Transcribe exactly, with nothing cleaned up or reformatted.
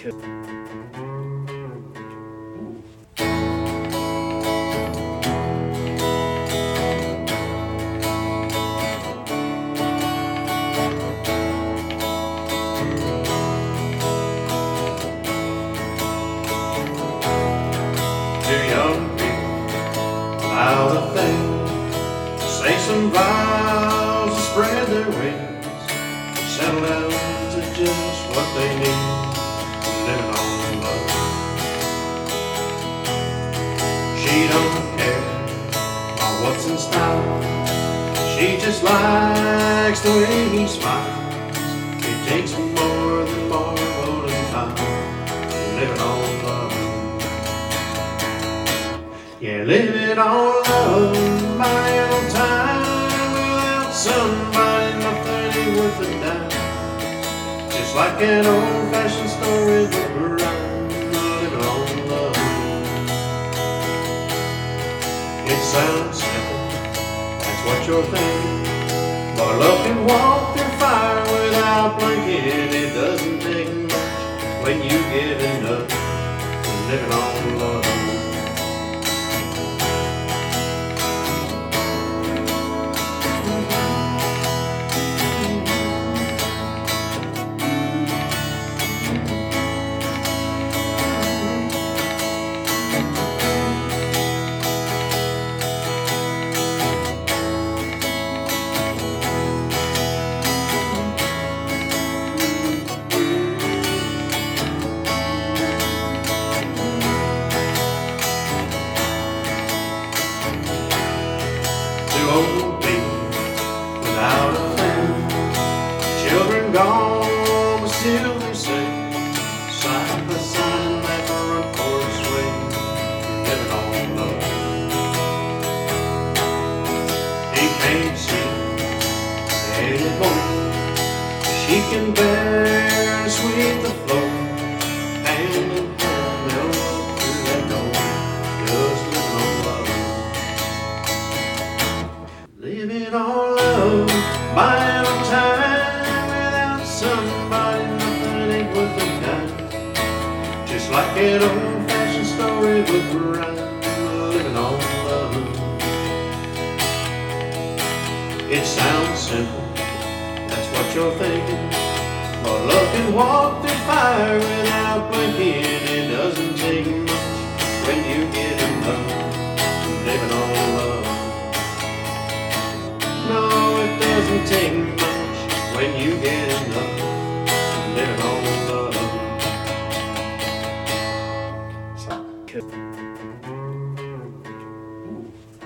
Young people without a thing, say some vows and spread their wings, settle down to just what they need, living on love. She don't care about what's in style, she just likes the way he smiles. It takes more than marble and time, living on love. Yeah, living on love, buying on time, without somebody, nothing ain't worth a dime. Just like an old-fashioned storybook rhyme, living on love. It sounds simple, that's what you're thinking, but love can walk through fire without blinking. It doesn't take much when you get enough, living on love. Old people without a family, children gone but still they sing, side by side in that front porch swing, living on love. He can't sing anymore, she can bear to sweep the floor, hand in hand they'll walk through that door, just living on love. Living on love, buying on time, without somebody, nothing ain't worth a dime. Just like an old-fashioned storybook rhyme, living on love. It sounds simple, that's what you're thinking, but love can walk through fire without blinking. It doesn't take much when you get enough, living on love. No, it doesn't take much when you get enough, living on love.